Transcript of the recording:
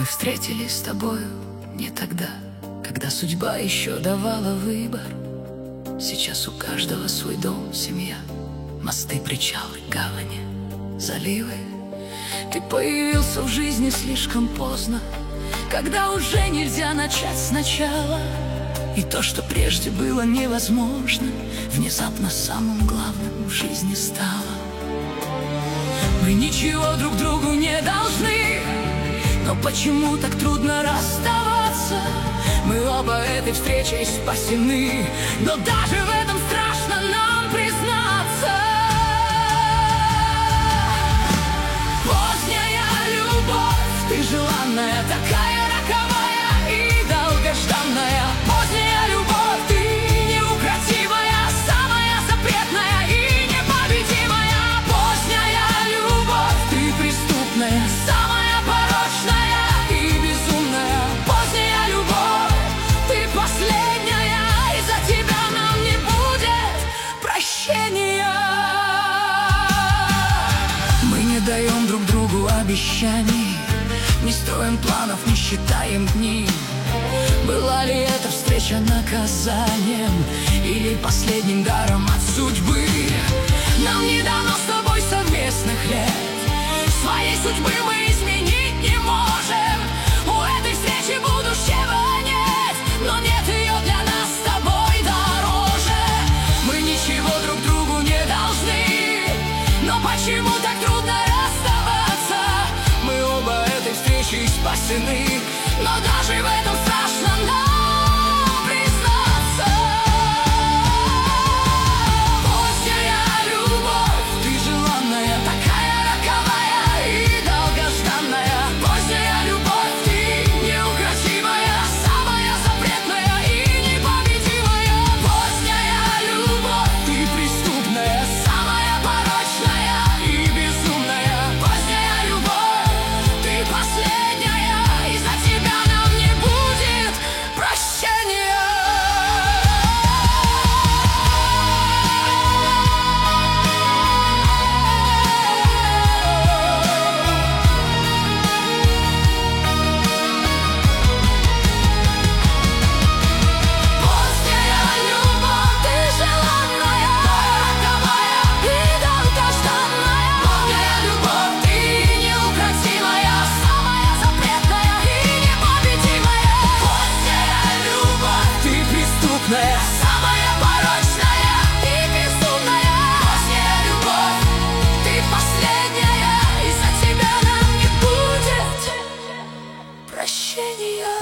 встретились с тобою не тогда, когда судьба еще давала выбор. Сейчас у каждого свой дом, семья, мосты, причалы, гавани, заливы. Ты появился в жизни слишком поздно, когда уже нельзя начать сначала. И то, что прежде было невозможно, внезапно самым главным в жизни стало. Мы ничего друг другу не должны, но почему так трудно расставаться? Мы оба этой встречей спасены, но даже в этом страшно нам признаться. Поздняя любовь, ты желанная, такая роковая и долгожданная. Поздняя любовь, ты неукротимая, самая запретная и непобедимая. Поздняя любовь, ты преступная, самая порочная и безумная. Поздняя любовь, ты последняя, и за тебя нам не будет прощения. Мы не даем друг другу обещаний, не строим планов, не считаем дни. Была ли эта встреча наказанием или последним даром от судьбы? Нам не дано с тобой совместных лет, своей судьбы мы изменить не можем. У этой встречи будущего нет, но нет ее для нас с тобой дороже. Мы ничего друг другу не должны, но почему так трудно расставаться? Мы оба этой встречи спасены, но даже в этом страшно нам признаться. Поздняя любовь, ты желанная, такая роковая и долгожданная. Поздняя любовь, ты неукротимая, самая запретная и непобедимая. Поздняя любовь, ты преступная, самая порочная и безумная. Поздняя любовь, ты последняя, и за тебя нам не будет прощения. Поздняя любовь, ты желанная, роковая и долгожданная. Поздняя любовь, ты неукротимая, самая запретная и непобедимая. Поздняя любовь, ты преступная, самая порочная и безумная. Поздняя любовь, ты последняя, и за тебя нам не будет прощения.